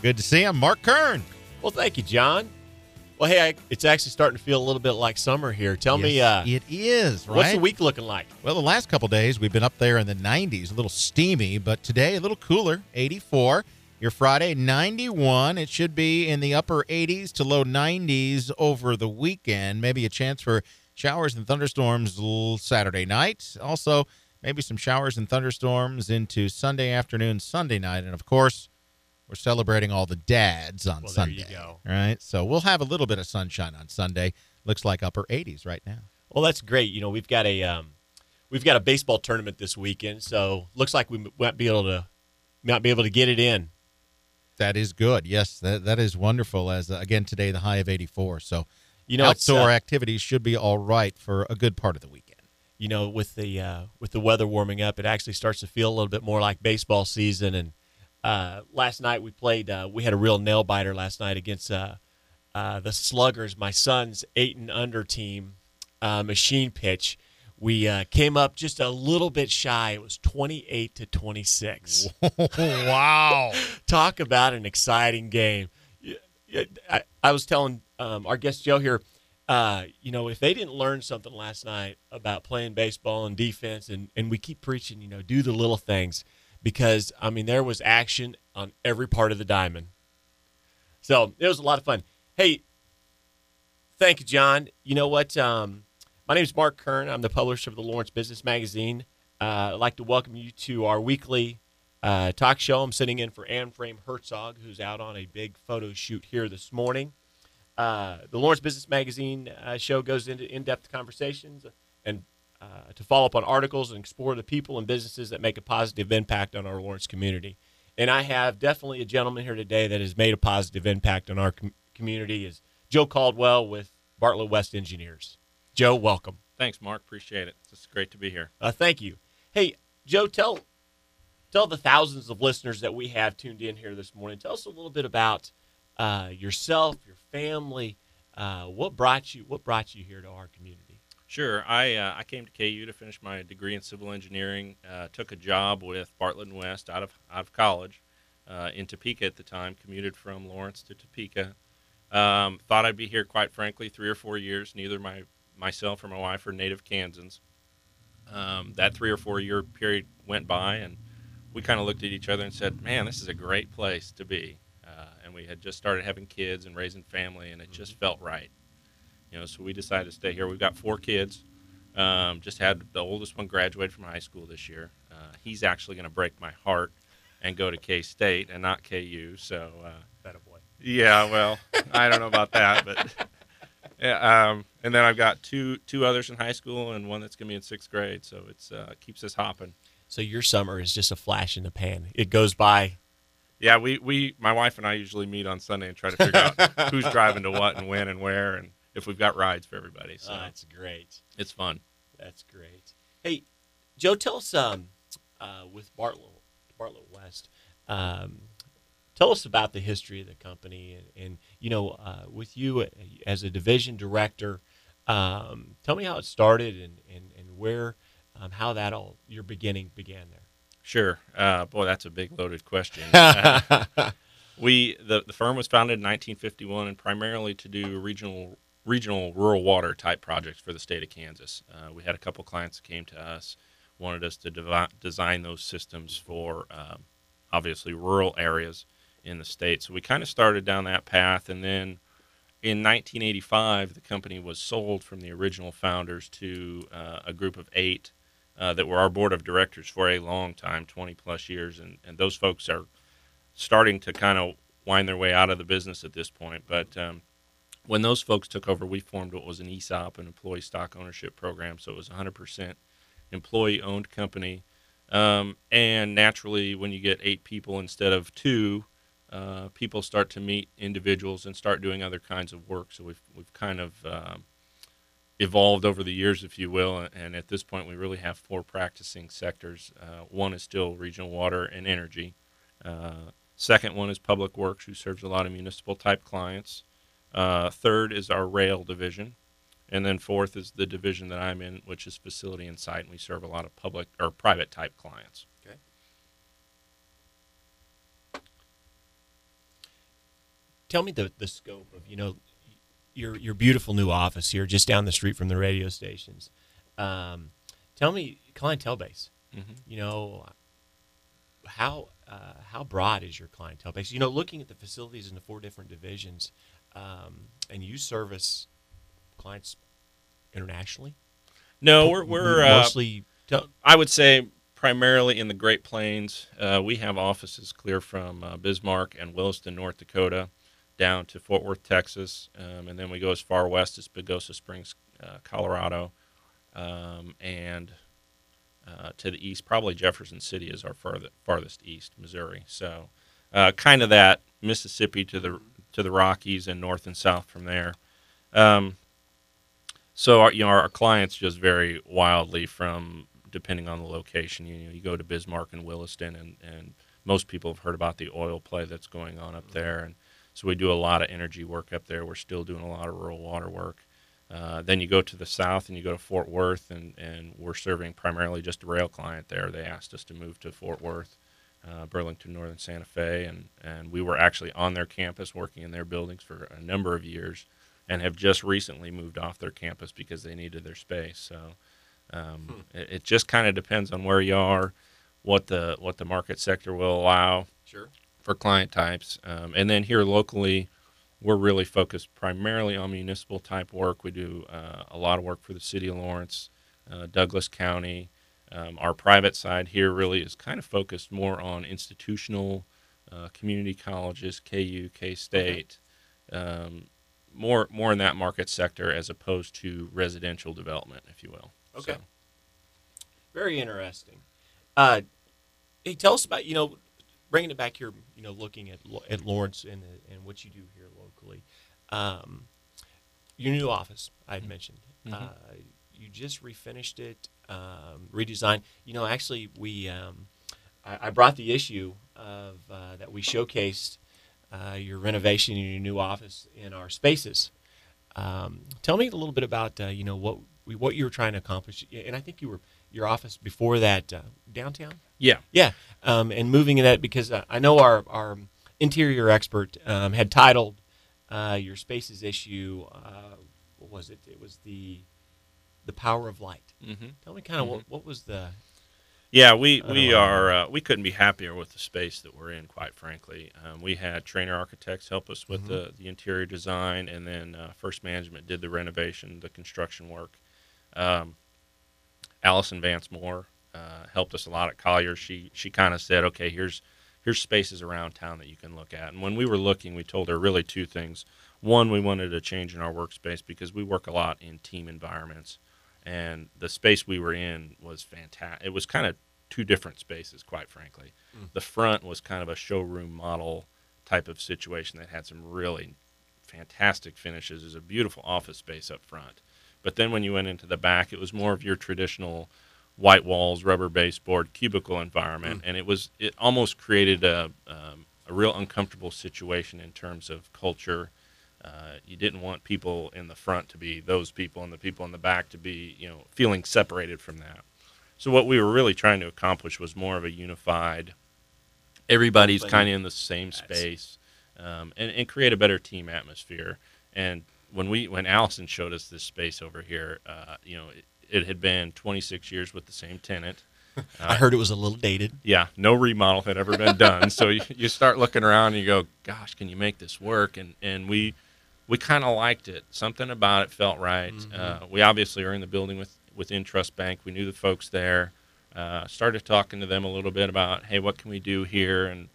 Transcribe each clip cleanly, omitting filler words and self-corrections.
Good to see him. Mark Kern. Well, thank you, John. Well, hey, it's actually starting to feel a little bit like summer here. Tell me, it is, right? what's the week looking like? Well, the last couple days we've been up there in the 90s, a little steamy, but today a little cooler, 84. Your Friday, 91. It should be in the upper 80s to low 90s over the weekend. Maybe a chance for showers and thunderstorms Saturday night. Also, maybe some showers and thunderstorms into Sunday afternoon, Sunday night. And, of course, we're celebrating all the dads on Sunday. There you go. Right? So we'll have a little bit of sunshine on Sunday. Looks like upper 80s right now. Well, that's great. You know, we've got a baseball tournament this weekend, so looks like we might be able to get it in. That is good. Yes, that is wonderful. As again today, the high of 84. So, outdoor activities should be all right for a good part of the weekend. You know, with the weather warming up, it actually starts to feel a little bit more like baseball season. And last night we played. We had a real nail biter last night against the Sluggers, my son's 8-and-under team, machine pitch. We came up just a little bit shy. It was 28-26. Wow! Talk about an exciting game. I was telling our guest Joe here, if they didn't learn something last night about playing baseball and defense, and we keep preaching, do the little things, because, there was action on every part of the diamond. So it was a lot of fun. Hey, thank you, John. You know what? My name is Mark Kern. I'm the publisher of the Lawrence Business Magazine. I'd like to welcome you to our weekly talk show. I'm sitting in for Ann Frame Herzog, who's out on a big photo shoot here this morning. The Lawrence Business Magazine show goes into in-depth conversations and to follow up on articles and explore the people and businesses that make a positive impact on our Lawrence community. And I have definitely a gentleman here today that has made a positive impact on our community, is Joe Caldwell with Bartlett West Engineers. Joe, welcome. Thanks, Mark. Appreciate it. It's great to be here. Thank you. Hey, Joe, tell the thousands of listeners that we have tuned in here this morning. Tell us a little bit about yourself, your family. What brought you here to our community? Sure. I came to KU to finish my degree in civil engineering. Took a job with Bartlett and West out of college in Topeka at the time. Commuted from Lawrence to Topeka. Thought I'd be here, quite frankly, 3 or 4 years. Neither myself or my wife are native Kansans. That 3 or 4 year period went by, and we kind of looked at each other and said, man, this is a great place to be. And we had just started having kids and raising family, and it just felt right. So we decided to stay here. We've got 4 kids. Just had the oldest one graduated from high school this year. He's actually going to break my heart and go to K-State and not KU. So, that a boy. Yeah, well, I don't know about that, but yeah. And then I've got two others in high school and one that's going to be in 6th grade. So it's keeps us hopping. So your summer is just a flash in the pan. It goes by. Yeah, my wife and I usually meet on Sunday and try to figure out who's driving to what and when and where, and if we've got rides for everybody. So that's great. It's fun. That's great. Hey, Joe, tell us with Bartlett West, tell us about the history of the company, and with you as a division director, tell me how it started and where, how your beginning began there. Sure. Boy, that's a big loaded question. The firm was founded in 1951 and primarily to do regional rural water type projects for the state of Kansas. We had a couple clients that came to us, wanted us to design those systems for obviously rural areas in the state. So we kind of started down that path, and then in 1985 the company was sold from the original founders to a group of 8 that were our board of directors for a long time, 20 plus years, and those folks are starting to kind of wind their way out of the business at this point. But when those folks took over, we formed what was an ESOP, an employee stock ownership program. So it was 100% employee-owned company. And naturally, when you get 8 people instead of 2, people start to meet individuals and start doing other kinds of work. So we've kind of evolved over the years, if you will. And at this point, we really have 4 practicing sectors. One is still regional water and energy. Second one is public works, who serves a lot of municipal-type clients. Third is our rail division, and then 4th is the division that I'm in, which is facility and site, and we serve a lot of public or private type clients. Okay. tell me the scope of your beautiful new office here, just down the street from the radio stations. Tell me clientele base. Mm-hmm. You know, how broad is your clientele base? You know, looking at the facilities in the 4 different divisions, and you service clients internationally. No, we're mostly. I would say primarily in the Great Plains. We have offices clear from Bismarck and Williston, North Dakota, down to Fort Worth, Texas, and then we go as far west as Pagosa Springs, Colorado, and to the east, probably Jefferson City is our farthest east, Missouri. So, kind of that Mississippi to the Rockies and north and south from there. So our clients just vary wildly from depending on the location. You go to Bismarck and Williston, and most people have heard about the oil play that's going on up there, and so we do a lot of energy work up there. We're still doing a lot of rural water work. Then you go to the south and you go to Fort Worth, and we're serving primarily just a rail client there. They asked us to move to Fort Worth, Burlington, Northern Santa Fe, and we were actually on their campus working in their buildings for a number of years, and have just recently moved off their campus because they needed their space. So it just kind of depends on where you are, what the market sector will allow for client types. And then here locally, we're really focused primarily on municipal type work. We do a lot of work for the city of Lawrence, Douglas County. Our private side here really is kind of focused more on institutional community colleges, KU, K-State, more in that market sector as opposed to residential development, if you will. Okay. So. Very interesting. Hey, tell us about, bringing it back here, looking at Lawrence and what you do here locally. Your new office, I had mentioned. Mm-hmm. You just refinished it, redesigned. Actually, I brought the issue of that we showcased your renovation in your new office in our spaces. Tell me a little bit about what you were trying to accomplish, and I think your office before that downtown. Yeah. And moving in that because I know our interior expert had titled your spaces issue. What was it? It was the power of light. Mm-hmm. Tell me kind of what was the. Yeah, we we couldn't be happier with the space that we're in, quite frankly. We had Trainer Architects help us with the interior design, and then First Management did the renovation, the construction work. Allison Vance Moore helped us a lot at Collier. She kind of said, okay, here's spaces around town that you can look at. And when we were looking, we told her really 2 things. One, we wanted a change in our workspace because we work a lot in team environments. And the space we were in was fantastic. It was kind of 2 different spaces, quite frankly. The front was kind of a showroom model type of situation that had some really fantastic finishes. It was a beautiful office space up front. But then when you went into the back, it was more of your traditional white walls, rubber baseboard, cubicle environment. And it almost created a real uncomfortable situation in terms of culture. You didn't want people in the front to be those people and the people in the back to be, feeling separated from that. So what we were really trying to accomplish was more of a unified, everybody's kind of in the same space, and create a better team atmosphere. And when Allison showed us this space over here, it had been 26 years with the same tenant. I heard it was a little dated. Yeah, no remodel had ever been done. So you start looking around and you go, gosh, can you make this work? And we kind of liked it. Something about it felt right. We obviously are in the building with Intrust Bank. We knew the folks there. Started talking to them a little bit about, hey, what can we do here? And,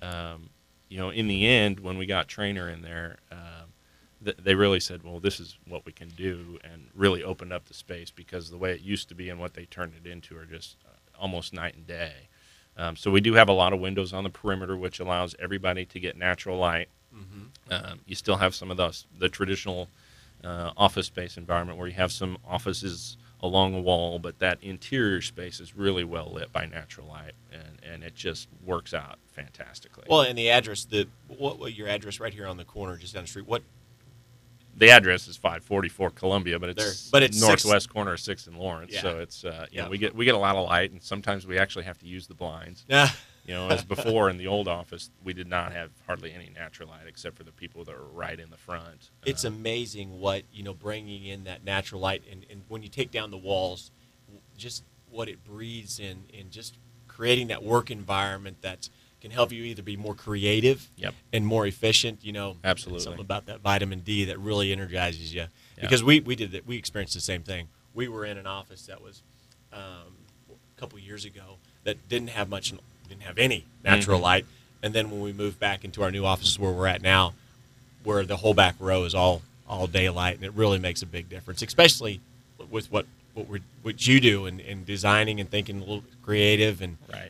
in the end, when we got Trainer in there, they really said, well, this is what we can do, and really opened up the space because the way it used to be and what they turned it into are just almost night and day. So we do have a lot of windows on the perimeter, which allows everybody to get natural light. You still have some of the traditional office space environment where you have some offices along the wall, but that interior space is really well lit by natural light, and it just works out fantastically. Well, and the address, what your address right here on the corner, just down the street, what? The address is 544 Columbia, but it's northwest 6th. Corner of 6th and Lawrence. Yeah. So it's we get a lot of light, and sometimes we actually have to use the blinds. Yeah. As before in the old office, we did not have hardly any natural light except for the people that were right in the front. It's amazing what, bringing in that natural light and when you take down the walls, just what it breathes in just creating that work environment that can help you either be more creative and more efficient. Absolutely. Something about that vitamin D that really energizes you. Because we did that. We experienced the same thing. We were in an office that was a couple years ago that didn't have any natural light. And then when we moved back into our new offices where we're at now, where the whole back row is all daylight, and it really makes a big difference, especially with what you do and designing and thinking a little creative and right.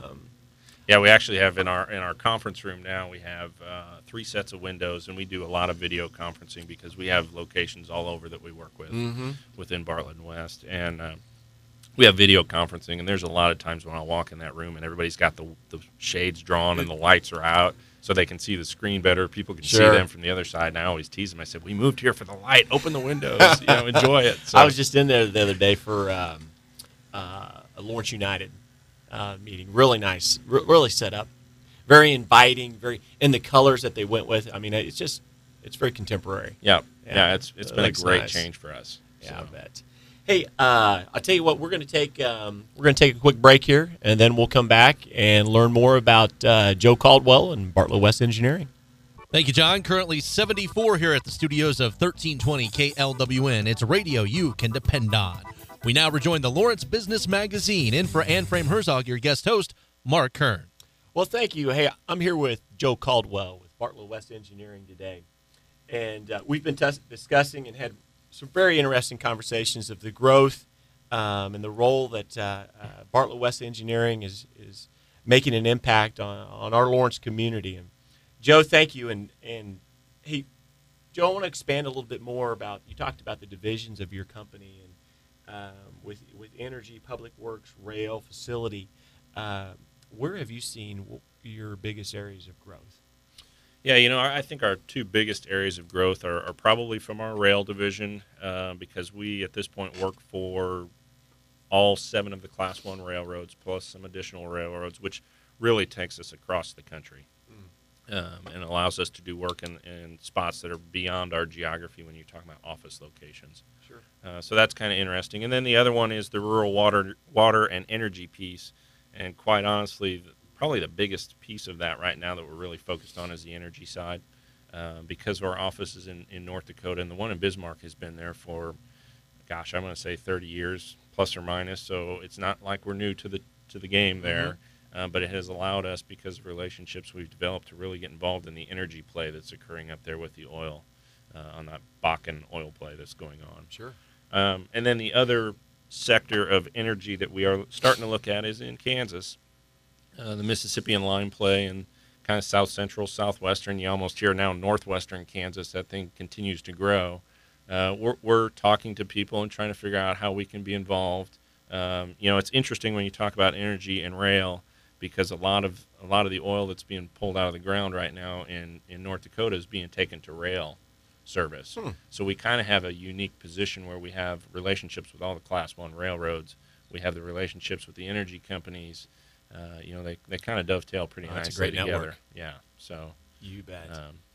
We actually have in our conference room now, we have 3 sets of windows, and we do a lot of video conferencing because we have locations all over that we work with within Bartlett and West, and we have video conferencing. And there's a lot of times when I walk in that room and everybody's got the shades drawn and the lights are out so they can see the screen better. People can see them from the other side. And I always tease them. I said, "We moved here for the light. Open the windows. Enjoy it." So. I was just in there the other day for a Lawrence United meeting. Really nice, really set up, very inviting, very in the colors that they went with. I mean, it's very contemporary. Yeah. It's been a great change for us. Yeah, I bet. Hey, I'll tell you what. We're going to take a quick break here, and then we'll come back and learn more about Joe Caldwell and Bartlett West Engineering. Thank you, John. Currently 74 here at the studios of 1320 KLWN. It's radio you can depend on. We now rejoin the Lawrence Business Magazine. In for Ann Frame Herzog, your guest host, Mark Kern. Well, thank you. Hey, I'm here with Joe Caldwell with Bartlett West Engineering today. And we've been discussing and had some very interesting conversations of the growth and the role that Bartlett West Engineering is making an impact on our Lawrence community. And Joe, thank you. And hey, Joe, I want to expand a little bit more about, you talked about the divisions of your company and with energy, public works, rail, facility. Where have you seen your biggest areas of growth? Yeah, I think our 2 biggest areas of growth are probably from our rail division because we, at this point, work for all 7 of the Class 1 railroads plus some additional railroads, which really takes us across the country and allows us to do work in spots that are beyond our geography when you're talking about office locations. Sure. So that's kind of interesting. And then the other one is the rural water and energy piece, and quite honestly, probably the biggest piece of that right now that we're really focused on is the energy side because of our offices in North Dakota, and the one in Bismarck has been there for, I'm going to say 30 years plus or minus. So it's not like we're new to the game there, but it has allowed us, because of relationships we've developed, to really get involved in the energy play that's occurring up there with the oil on that Bakken oil play that's going on. Sure. And then the other sector of energy that we are starting to look at is in Kansas. The Mississippian line play and kind of south central, southwestern. You almost hear now northwestern Kansas. That thing continues to grow. We're talking to people and trying to figure out how we can be involved. It's interesting when you talk about energy and rail because a lot of the oil that's being pulled out of the ground right now in North Dakota is being taken to rail service. So we kind of have a unique position where we have relationships with all the Class 1 railroads. We have the relationships with the energy companies. They kind of dovetail pretty nicely that's a great together. Network. Yeah, so you bet.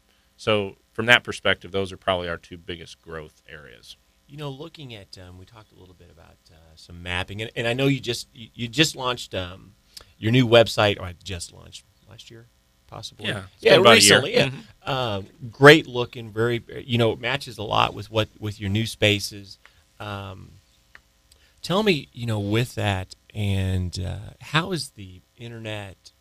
So from that perspective, those are probably our 2 biggest growth areas. Looking at we talked a little bit about some mapping, and I know you just launched your new website. Or I just launched last year, possibly. Yeah, it's been about recently. a year. Yeah, great looking, very it matches a lot with your new spaces. Tell me, with that. And how is the internet,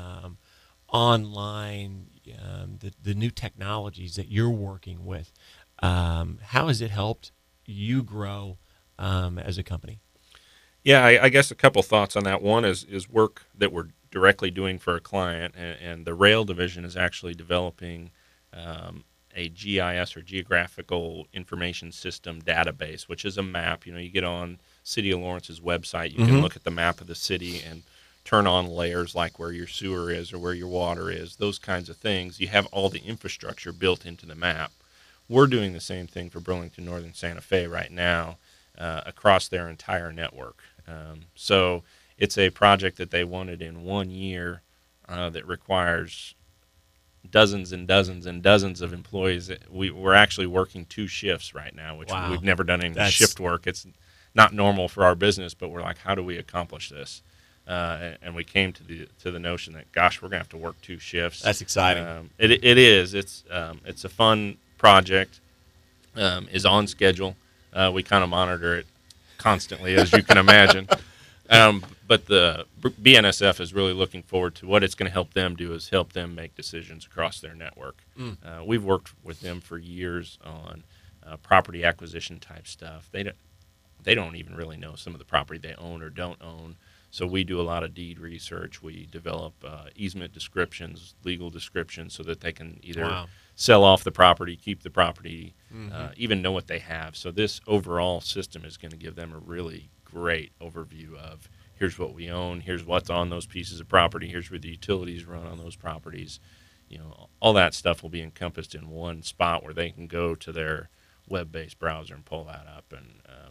online, the new technologies that you're working with, how has it helped you grow as a company? Yeah, I guess a couple thoughts on that. One is work that we're directly doing for a client, and the rail division is actually developing a GIS or Geographical Information System database, which is a map. You get on City of Lawrence's website, you can look at the map of the city and turn on layers like where your sewer is or where your water is, those kinds of things. You have all the infrastructure built into the map. We're doing the same thing for Burlington Northern Santa Fe right now across their entire network. So it's a project that they wanted in 1 year that requires dozens and dozens and dozens of employees. We're actually working 2 shifts right now, which Wow. we've never done any That's- shift work. It's not normal for our business, but we're like, how do we accomplish this? And we came to the notion that, gosh, we're gonna have to work 2 shifts. That's exciting. It is. It's a fun project. Is on schedule. We kind of monitor it constantly, as you can imagine. But the BNSF is really looking forward to what it's going to help them do is help them make decisions across their network. We've worked with them for years on property acquisition type stuff. They don't even really know some of the property they own or don't own. So we do a lot of deed research. We develop easement descriptions, legal descriptions, so that they can either sell off the property, keep the property, even know what they have. So this overall system is going to give them a really great overview of here's what we own, here's what's on those pieces of property, here's where the utilities run on those properties. All that stuff will be encompassed in one spot where they can go to their web-based browser and pull that up. And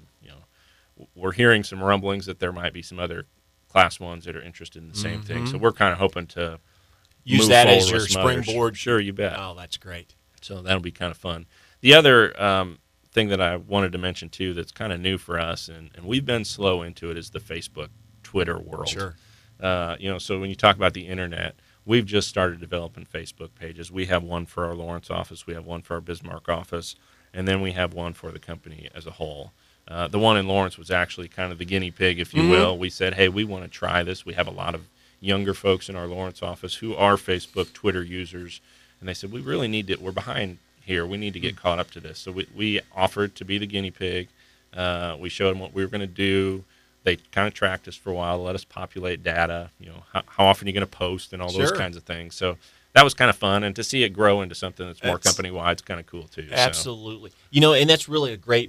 we're hearing some rumblings that there might be some other Class 1s that are interested in the same thing. So we're kind of hoping to Use move that forward as your with some others. springboard. Sure, you bet. Oh, that's great. So that'll be kind of fun. The other thing that I wanted to mention, too, that's kind of new for us, and we've been slow into it, is the Facebook, Twitter world. Sure. So when you talk about the internet, we've just started developing Facebook pages. We have one for our Lawrence office. We have one for our Bismarck office. And then we have one for the company as a whole. The one in Lawrence was actually kind of the guinea pig, if you will. We said, hey, we want to try this. We have a lot of younger folks in our Lawrence office who are Facebook, Twitter users. And they said, we really need to, we're behind here. We need to get caught up to this. So we offered to be the guinea pig. We showed them what we were going to do. They kind of tracked us for a while, let us populate data, how often you're going to post and all those kinds of things. So that was kind of fun. And to see it grow into something that's more company-wide is kind of cool, too. Absolutely. And that's really a great,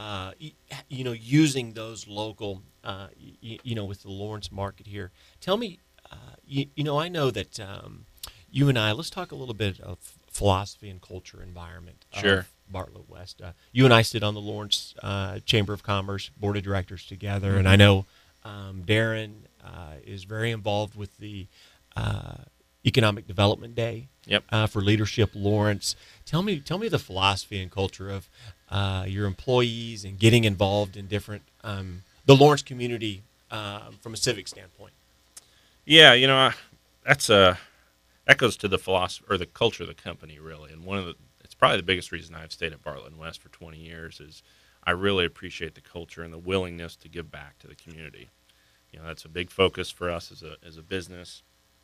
using those local, with the Lawrence market here. Tell me, I know that you and I, let's talk a little bit of philosophy and culture environment of Bartlett West. You and I sit on the Lawrence Chamber of Commerce Board of Directors together, and I know Darren is very involved with the Economic Development Day for Leadership Lawrence. Tell me the philosophy and culture of your employees and getting involved in different the Lawrence community from a civic standpoint. Yeah, that goes to the philosophy or the culture of the company, really. And it's probably the biggest reason I've stayed at Bartlett West for 20 years is I really appreciate the culture and the willingness to give back to the community. That's a big focus for us as a business.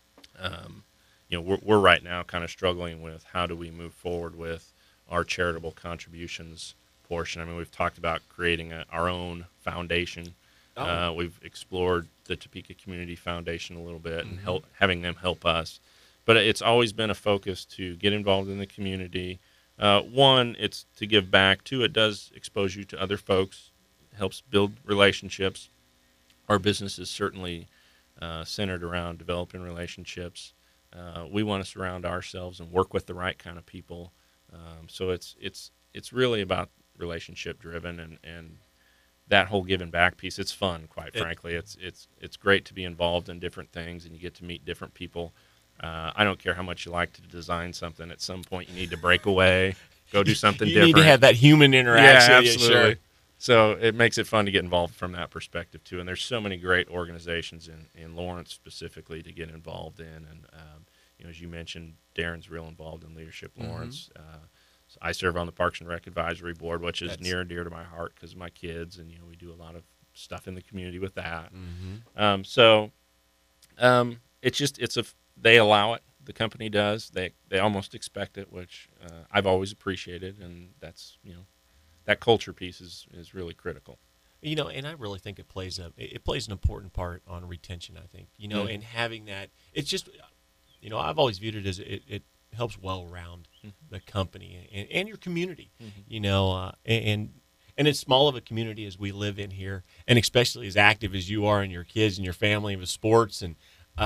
We're right now kind of struggling with how do we move forward with our charitable contributions portion. I mean, we've talked about creating our own foundation. We've explored the Topeka Community Foundation a little bit and having them help us. But it's always been a focus to get involved in the community. One, it's to give back. Two, it does expose you to other folks, helps build relationships. Our business is certainly centered around developing relationships. We want to surround ourselves and work with the right kind of people. So it's really about relationship driven and that whole giving back piece. It's fun, quite frankly. It's great to be involved in different things and you get to meet different people. I don't care how much you like to design something. At some point, you need to break away, go do something different. You need to have that human interaction. Yeah, absolutely. Sure. So it makes it fun to get involved from that perspective, too. And there's so many great organizations in Lawrence specifically to get involved in. And, as you mentioned, Darren's real involved in Leadership Lawrence. So I serve on the Parks and Rec Advisory Board, which is near and dear to my heart because of my kids. And, we do a lot of stuff in the community with that. They allow it. The company does. They almost expect it, which I've always appreciated. And that's, that culture piece is really critical. And I really think it plays an important part on retention, I think, and having that, it's just, I've always viewed it as it helps well around the company and your community, and as small of a community as we live in here, and especially as active as you are and your kids and your family with sports, and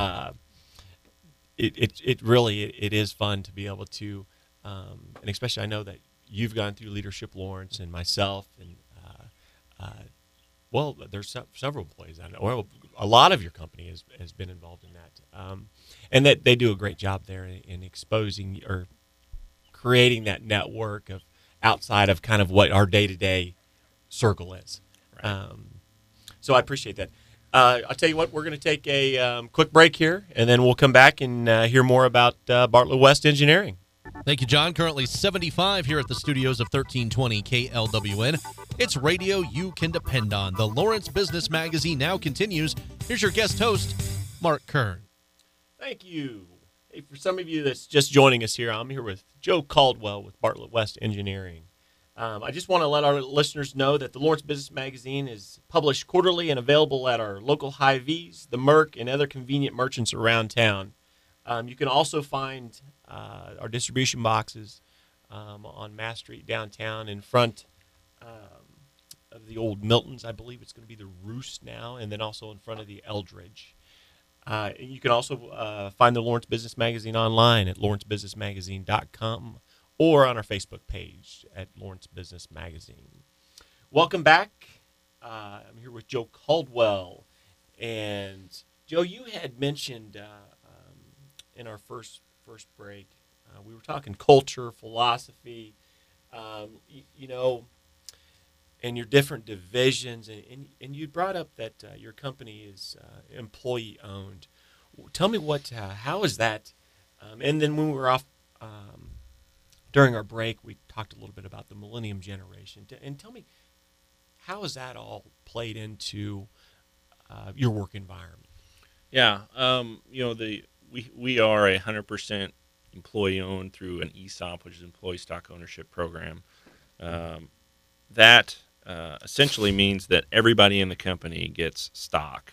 it really is fun to be able to, and especially I know that you've gone through Leadership Lawrence and myself, and there's several employees I know. Well, a lot of your company has been involved in that, and that they do a great job there in exposing or creating that network of outside of kind of what our day-to-day circle is. Right. So I appreciate that. I'll tell you what, we're going to take a quick break here, and then we'll come back and hear more about Bartlett West Engineering. Thank you, John. Currently 75 here at the studios of 1320 KLWN. It's radio you can depend on. The Lawrence Business Magazine now continues. Here's your guest host, Mark Kern. Thank you. Hey, for some of you that's just joining us here, I'm here with Joe Caldwell with Bartlett West Engineering. I just want to let our listeners know that the Lawrence Business Magazine is published quarterly and available at our local Hy-Vees, the Merc, and other convenient merchants around town. You can also find our distribution boxes on Mass Street downtown in front of the old Milton's. I believe it's going to be the Roost now, and then also in front of the Eldridge. You can also find the Lawrence Business Magazine online at lawrencebusinessmagazine.com or on our Facebook page at Lawrence Business Magazine. Welcome back. I'm here with Joe Caldwell. And, Joe, you had mentioned in our first break, we were talking culture, philosophy, and your different divisions. And you brought up that your company is employee-owned. Tell me how is that? And then when we were off during our break, we talked a little bit about the Millennium Generation. And tell me, how has that all played into your work environment? Yeah, we are 100% employee-owned through an ESOP, which is Employee Stock Ownership Program. That essentially means that everybody in the company gets stock,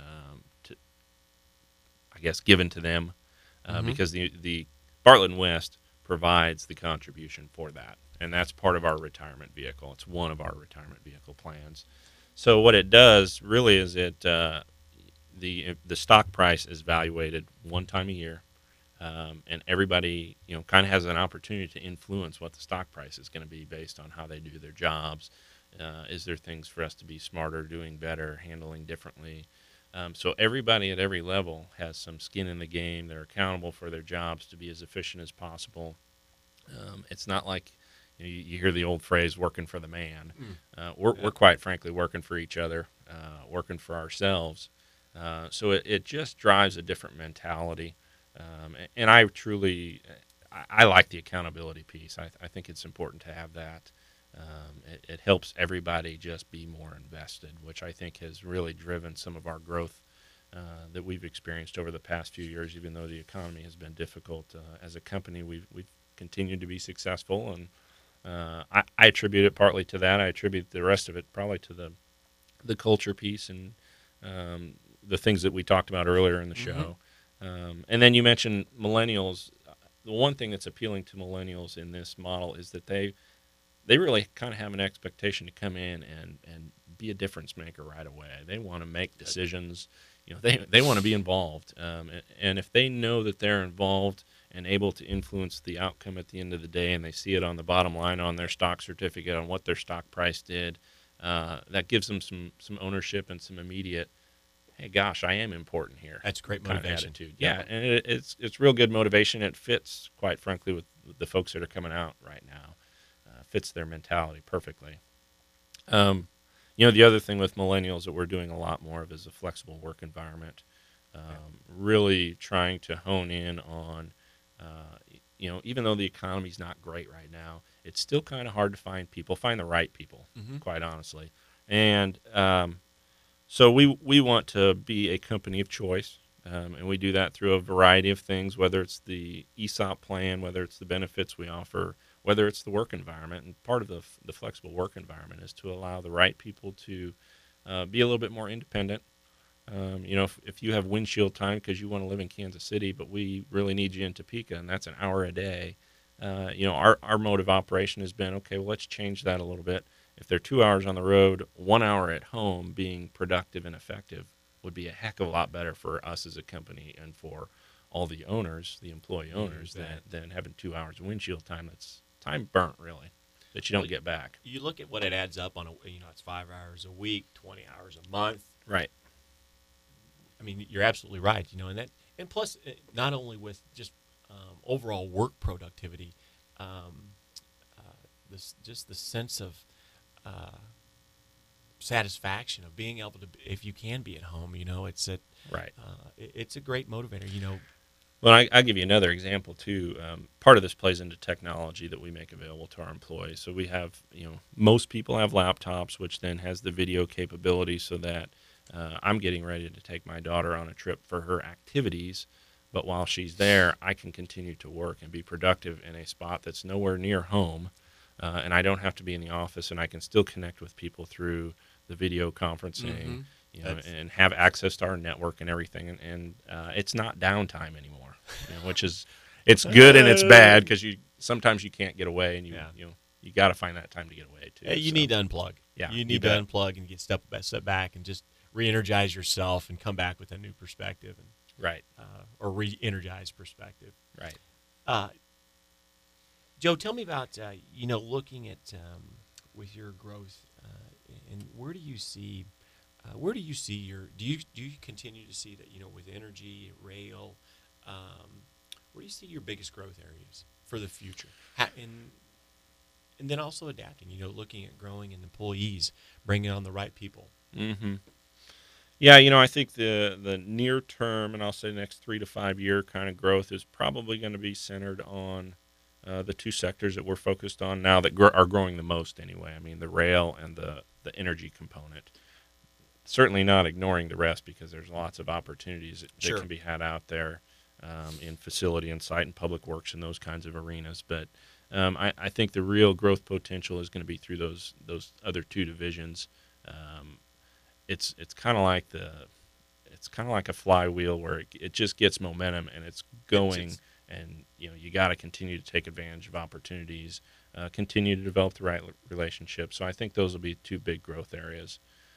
given to them, because the Bartlett and West provides the contribution for that, and that's part of our retirement vehicle. It's one of our retirement vehicle plans. So what it does really is the stock price is evaluated one time a year, and everybody kind of has an opportunity to influence what the stock price is going to be based on how they do their jobs. Is there things for us to be smarter, doing better, handling differently? So everybody at every level has some skin in the game. They're accountable for their jobs to be as efficient as possible. It's not like you hear the old phrase "working for the man." We're quite frankly working for each other, working for ourselves. So it just drives a different mentality, and I like the accountability piece. I think it's important to have that. It helps everybody just be more invested, which I think has really driven some of our growth that we've experienced over the past few years. Even though the economy has been difficult, as a company, we've continued to be successful, and I attribute it partly to that. I attribute the rest of it probably to the culture piece and the things that we talked about earlier in the show. And then you mentioned millennials. The one thing that's appealing to millennials in this model is that they really kind of have an expectation to come in and be a difference maker right away. They want to make decisions. They want to be involved. And if they know that they're involved and able to influence the outcome at the end of the day, and they see it on the bottom line on their stock certificate, on what their stock price did, that gives them some ownership and some immediate, hey, gosh, I am important here. That's great kind motivation. of attitude. Yeah, and it's real good motivation. It fits, quite frankly, with the folks that are coming out right now. Fits their mentality perfectly. The other thing with millennials that we're doing a lot more of is a flexible work environment. Really trying to hone in on, even though the economy's not great right now, it's still kind of hard to find the right people, quite honestly. And so we want to be a company of choice, and we do that through a variety of things, whether it's the ESOP plan, whether it's the benefits we offer, whether it's the work environment. And part of the flexible work environment is to allow the right people to be a little bit more independent. If you have windshield time because you want to live in Kansas City, but we really need you in Topeka, and that's an hour a day, our mode of operation has been, okay, well, let's change that a little bit. If they're 2 hours on the road, 1 hour at home, being productive and effective would be a heck of a lot better for us as a company and for all the owners, the employee owners, than having 2 hours of windshield time. That's time burnt, really, that you don't get back. You look at what it adds up on it's 5 hours a week, 20 hours a month. Right. I mean, you're absolutely right. And plus, not only with just overall work productivity, just the sense of satisfaction of being able to, if you can be at home, Right. It's a great motivator. Well, I give you another example too. Part of this plays into technology that we make available to our employees. So we have, most people have laptops, which then has the video capability, so that I'm getting ready to take my daughter on a trip for her activities. But while she's there, I can continue to work and be productive in a spot that's nowhere near home, and I don't have to be in the office, and I can still connect with people through the video conferencing. And have access to our network and everything, and it's not downtime anymore. Which is, it's good and it's bad, because sometimes you can't get away, and you got to find that time to get away too. You need to unplug. Yeah, you need to unplug and get step back and just re-energize yourself and come back with a new perspective, right, or re-energized perspective. Right. Joe, tell me about looking at with your growth, and where do you see your? Do you continue to see that with energy, rail? Where do you see your biggest growth areas for the future? And then also adapting. Looking at growing and employees, bringing on the right people. Mm-hmm. Yeah, I think the near term, and I'll say next 3 to 5 year kind of growth is probably going to be centered on the two sectors that we're focused on now that are growing the most anyway. I mean, the rail and the energy component. Certainly not ignoring the rest, because there's lots of opportunities that can be had out there in facility and site and public works and those kinds of arenas. But I think the real growth potential is going to be through those other two divisions. It's kind of like a flywheel where it just gets momentum and it's going. And you got to continue to take advantage of opportunities, continue to develop the right relationships. So I think those will be two big growth areas.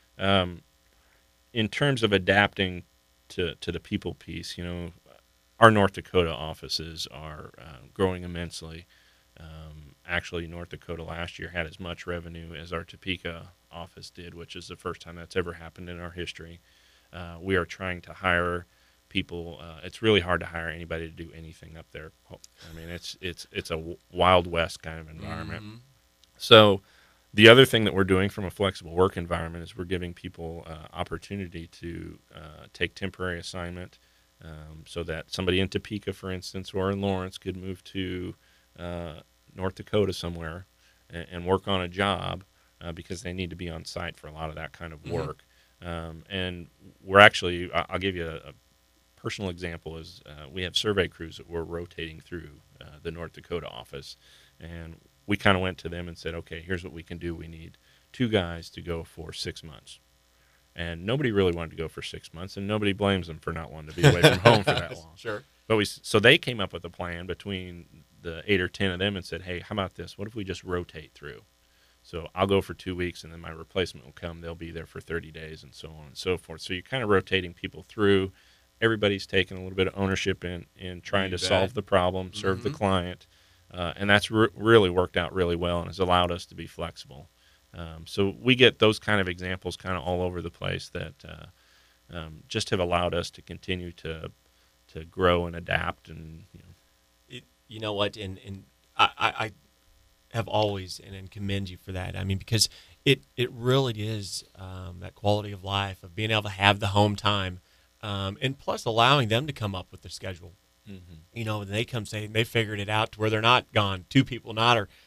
In terms of adapting to the people piece, our North Dakota offices are growing immensely. Actually, North Dakota last year had as much revenue as our Topeka office did, which is the first time that's ever happened in our history. We are trying to hire people. It's really hard to hire anybody to do anything up there. I mean, it's a Wild West kind of environment. Mm-hmm. So the other thing that we're doing from a flexible work environment is we're giving people opportunity to take temporary assignment, so that somebody in Topeka, for instance, or in Lawrence could move to North Dakota somewhere and work on a job because they need to be on site for a lot of that kind of work. Mm-hmm. And we're actually, I'll give you a personal example, is we have survey crews that we're rotating through the North Dakota office, and we kind of went to them and said, okay, here's what we can do. We need 2 guys to go for 6 months. And nobody really wanted to go for 6 months, and nobody blames them for not wanting to be away from home for that long. Sure. But so they came up with a plan between the 8 or 10 of them and said, hey, how about this? What if we just rotate through? So I'll go for 2 weeks, and then my replacement will come. They'll be there for 30 days, and so on and so forth. So you're kind of rotating people through. Everybody's taking a little bit of ownership in trying to solve the problem, serve the client. And that's really worked out really well and has allowed us to be flexible. So we get those kind of examples kind of all over the place that just have allowed us to continue to grow and adapt. And you know what, and I have always and commend you for that. I mean, because it really is that quality of life of being able to have the home time, and plus allowing them to come up with their schedule. Mm-hmm. They come saying they figured it out to where they're not gone. 2 people not are,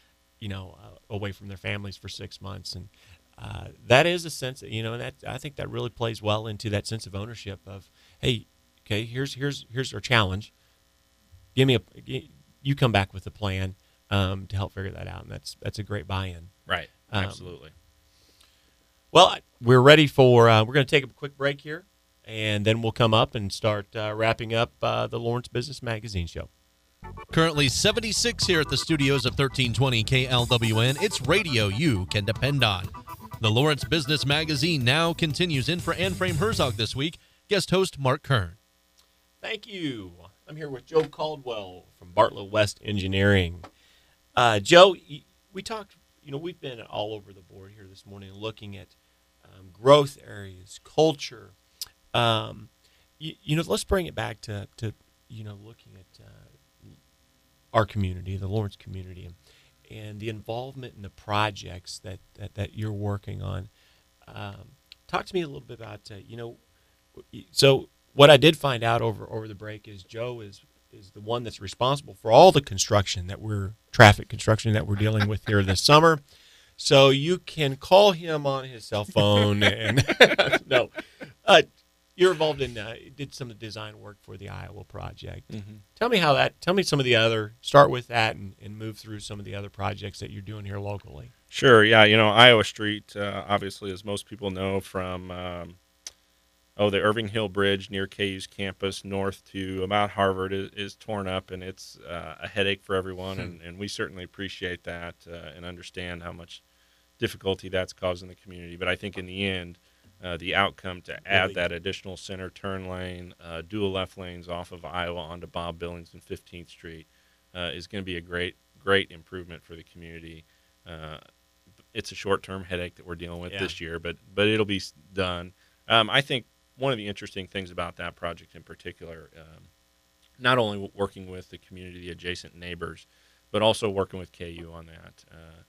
away from their families for 6 months, and that is a sense that, and that I think that really plays well into that sense of ownership of, hey, okay, here's our challenge. You come back with a plan to help figure that out, and that's a great buy-in. Right, absolutely. Well, we're ready for. We're going to take a quick break here. And then we'll come up and start wrapping up the Lawrence Business Magazine show. Currently 76 here at the studios of 1320 KLWN. It's radio you can depend on. The Lawrence Business Magazine now continues. In for Ann Frame Herzog this week, guest host Mark Kern. Thank you. I'm here with Joe Caldwell from Bartlett West Engineering. Joe, we talked, we've been all over the board here this morning looking at growth areas, culture, let's bring it back to looking at our community, the Lawrence community, and the involvement in the projects that you're working on. Talk to me a little bit about so what I did find out over the break is Joe is the one that's responsible for all the traffic construction that we're dealing with here this summer. So you can call him on his cell phone and no. You're involved in did some of the design work for the Iowa project. Mm-hmm. Tell me some of the other, start with that and move through some of the other projects that you're doing here locally. Sure. Yeah. Iowa Street, obviously, as most people know from, the Irving Hill Bridge near KU's campus north to about Harvard is torn up, and it's a headache for everyone. And we certainly appreciate that and understand how much difficulty that's causing the community. But I think in the end, the outcome to add that additional center turn lane, dual left lanes off of Iowa onto Bob Billings and 15th Street is going to be a great improvement for the community. It's a short-term headache that we're dealing with this year, but it'll be done. I think one of the interesting things about that project in particular, not only working with the community, the adjacent neighbors, but also working with KU on that.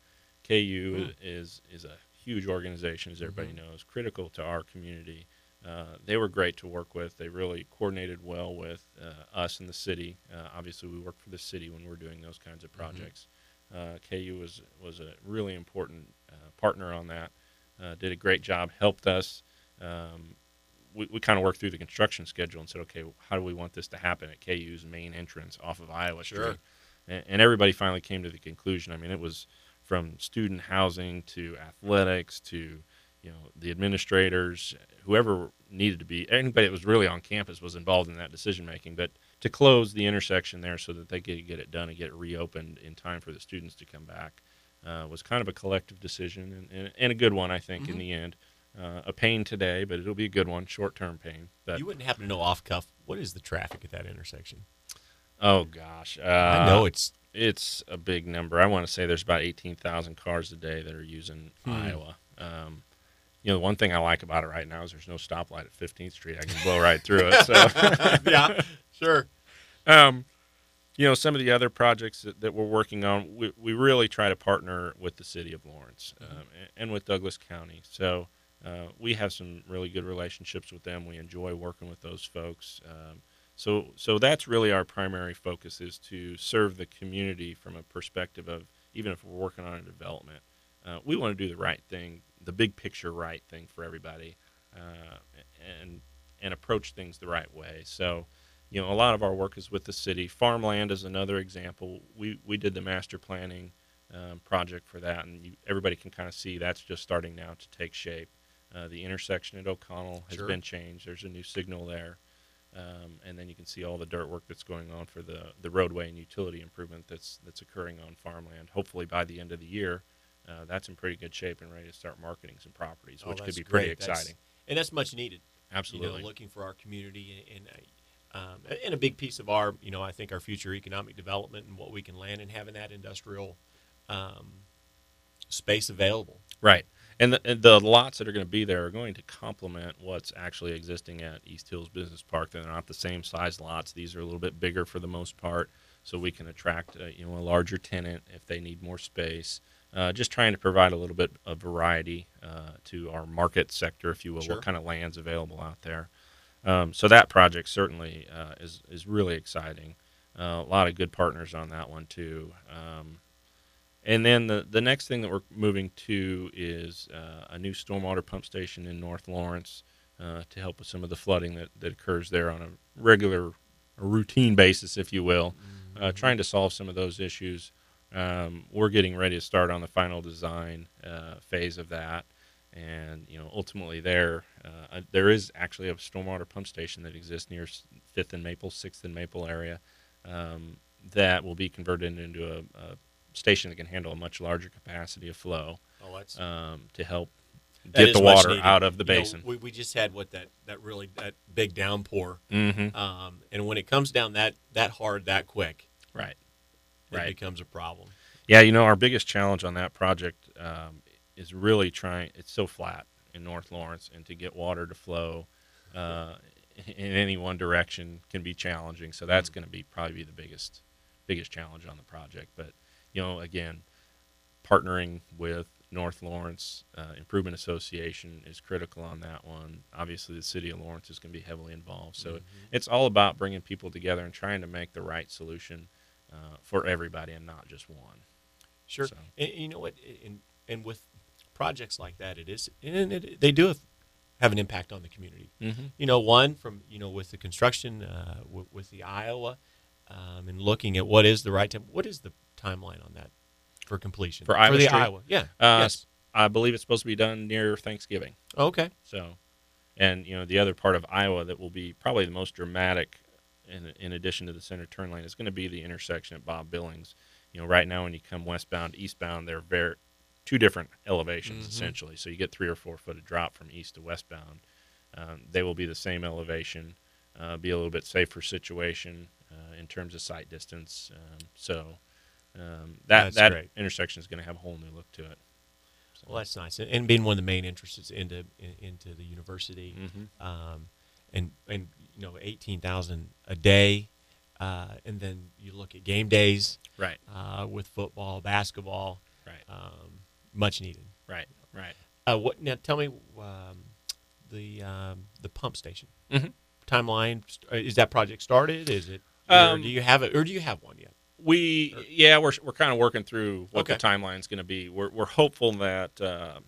KU is a huge organization, as everybody knows, critical to our community. They were great to work with. They really coordinated well with us and the city. Obviously, we work for the city when we're doing those kinds of projects. KU was a really important partner on that. Did a great job, helped us. We kind of worked through the construction schedule and said, okay, how do we want this to happen at KU's main entrance off of Iowa Street? And everybody finally came to the conclusion. I mean, it was from student housing to athletics to the administrators, whoever needed to be, anybody that was really on campus was involved in that decision making. But to close the intersection there so that they could get it done and get it reopened in time for the students to come back was kind of a collective decision and a good one, I think, in the end. A pain today, but it'll be a good one, short-term pain. But you wouldn't happen to know off cuff, what is the traffic at that intersection? Oh, gosh. I know it's a big number. I want to say there's about 18,000 cars a day that are using Iowa. The one thing I like about it right now is there's no stoplight at 15th Street. I can blow right through it. So yeah, sure. Some of the other projects that we're working on, we really try to partner with the city of Lawrence and with Douglas County. So we have some really good relationships with them. We enjoy working with those folks. So that's really our primary focus, is to serve the community from a perspective of, even if we're working on a development, we want to do the right thing, the big picture right thing for everybody, and approach things the right way. So, a lot of our work is with the city. Farmland is another example. We did the master planning project for that, and everybody can kind of see that's just starting now to take shape. The intersection at O'Connell has been changed. There's a new signal there. And then you can see all the dirt work that's going on for the roadway and utility improvement that's occurring on farmland. Hopefully by the end of the year, that's in pretty good shape and ready to start marketing some properties, which could be pretty exciting. That's much needed. Absolutely. Looking for our community and a big piece of our, I think our future economic development and what we can land and having that industrial space available. Right. And the lots that are going to be there are going to complement what's actually existing at East Hills Business Park. They're not the same size lots. These are a little bit bigger for the most part, so we can attract a larger tenant if they need more space. Just trying to provide a little bit of variety to our market sector, if you will, what kind of land's available out there. So that project certainly is really exciting. A lot of good partners on that one too. And then the next thing that we're moving to is a new stormwater pump station in North Lawrence to help with some of the flooding that occurs there on a routine basis, if you will, trying to solve some of those issues. We're getting ready to start on the final design phase of that. And, ultimately there is actually a stormwater pump station that exists near 5th and Maple, 6th and Maple area that will be converted into a station that can handle a much larger capacity of flow to help get the water out of the basin. We just had that big downpour, and when it comes down that hard that quick, right, it becomes a problem. Yeah, our biggest challenge on that project is really it's so flat in North Lawrence, and to get water to flow in any one direction can be challenging. So that's going to probably be the biggest challenge on the project. But again, partnering with North Lawrence Improvement Association is critical on that one. Obviously, the city of Lawrence is going to be heavily involved. So it's all about bringing people together and trying to make the right solution for everybody and not just one. Sure. So. And you know what? And with projects like that, they do have an impact on the community. One from with the construction with the Iowa, and looking at what is the right time. What is the timeline on that for completion for Iowa the Street? Iowa? Yeah. Yes. I believe it's supposed to be done near Thanksgiving. Okay. So, and the other part of Iowa that will be probably the most dramatic, in addition to the center turn lane, is going to be the intersection at Bob Billings. Right now when you come westbound, eastbound, they're two different elevations essentially. So you get 3 or 4 foot of drop from east to westbound. They will be the same elevation, be a little bit safer situation in terms of sight distance. That great. intersection is going to have a whole new look to it. So. Well, that's nice, and being one of the main entrances into the university, and 18,000 a day, and then you look at game days, right? With football, basketball, right? Much needed, right. What now? Tell me the pump station timeline. Is that project started? Is it? Or do you have it? Or do you have one yet? We're kind of working through what Okay. the timeline is going to be. We're hopeful that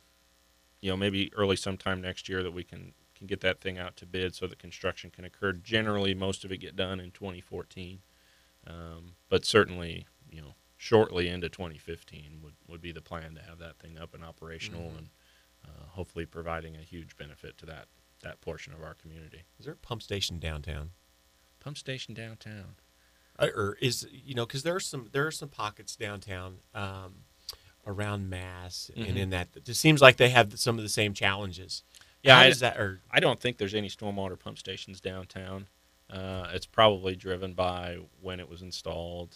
maybe early sometime next year that we can get that thing out to bid so that construction can occur. Generally, most of it get done in 2014, but certainly shortly into 2015 would be the plan to have that thing up and operational and hopefully providing a huge benefit to that portion of our community. Is there a pump station downtown? Pump station downtown. Or is because there are some pockets downtown around Mass, and in that it just seems like they have some of the same challenges. Yeah, How does that? Or I don't think there's any stormwater pump stations downtown. It's probably driven by when it was installed,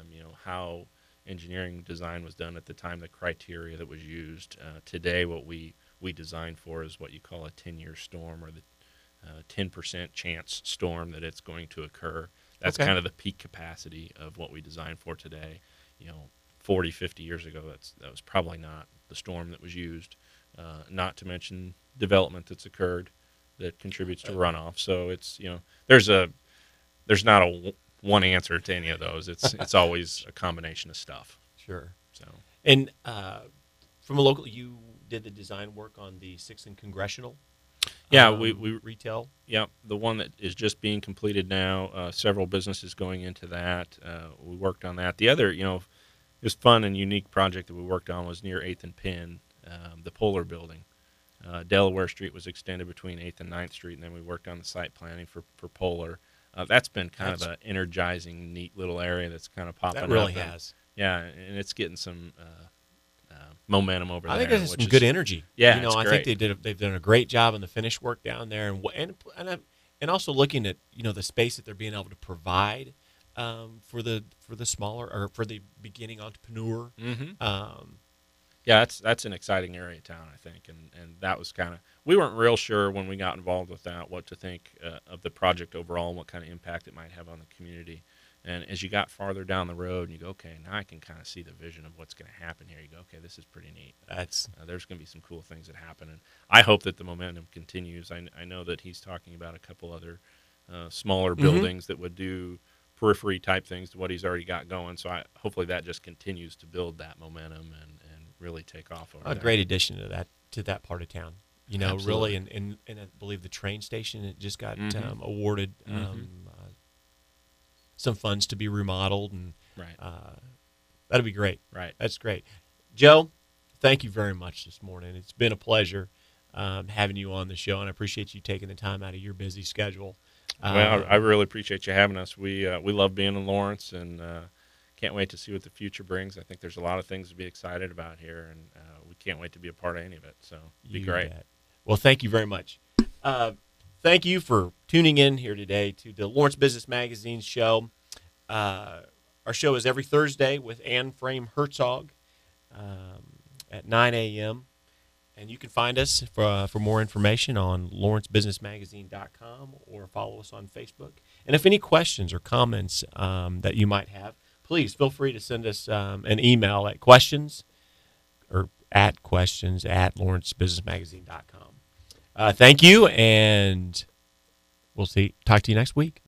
how engineering design was done at the time, the criteria that was used. Today, what we design for is what you call a 10-year storm, or the 10% chance storm that it's going to occur. That's kind of the peak capacity of what we design for today. 40, 50 years ago, that was probably not the storm that was used. Not to mention development that's occurred that contributes to runoff. So it's there's not a one answer to any of those. It's always a combination of stuff. sure. So And from a local, you did the design work on the 6th and Congressional. yeah, we retail. yeah, the one that is just being completed now. Several businesses going into that. We worked on that. The other this fun and unique project that we worked on was near 8th and Penn, the Polar Building. Delaware Street was extended between 8th and 9th Street, and then we worked on the site planning for Polar. That's been kind of an energizing, neat little area that's kind of popping up. That really and, has. yeah, and it's getting some momentum over there. I think there's which some is good energy. Yeah, I it's think great. they've done a great job in the finished work down there, and also looking at the space that they're being able to provide for the smaller or for the beginning entrepreneur. Yeah, that's an exciting area of town, I think, and that was kind of, we weren't real sure when we got involved with that what to think of the project overall and what kind of impact it might have on the community. And as you got farther down the road, and you go, okay, now I can kind of see the vision of what's going to happen here. You go, okay, this is pretty neat. There's going to be some cool things that happen, and I hope that the momentum continues. I know that he's talking about a couple other smaller buildings that would do periphery type things to what he's already got going. So hopefully that just continues to build that momentum and really take off over A there. great addition to that part of town. Absolutely. Really, and I believe the train station, it just got awarded some funds to be remodeled, and Right. that'd be great. Right. That's great. Joe, thank you very much this morning. It's been a pleasure having you on the show, and I appreciate you taking the time out of your busy schedule. Well, I really appreciate you having us. We love being in Lawrence, and can't wait to see what the future brings. I think there's a lot of things to be excited about here, and we can't wait to be a part of any of it. So it'd be great. Bet. Well, thank you very much. Thank you for tuning in here today to the Lawrence Business Magazine show. Our show is every Thursday with Ann Frame Herzog at 9 a.m. And you can find us for more information on lawrencebusinessmagazine.com or follow us on Facebook. And if any questions or comments that you might have, please feel free to send us an email at questions at lawrencebusinessmagazine.com. Thank you, and we'll talk to you next week.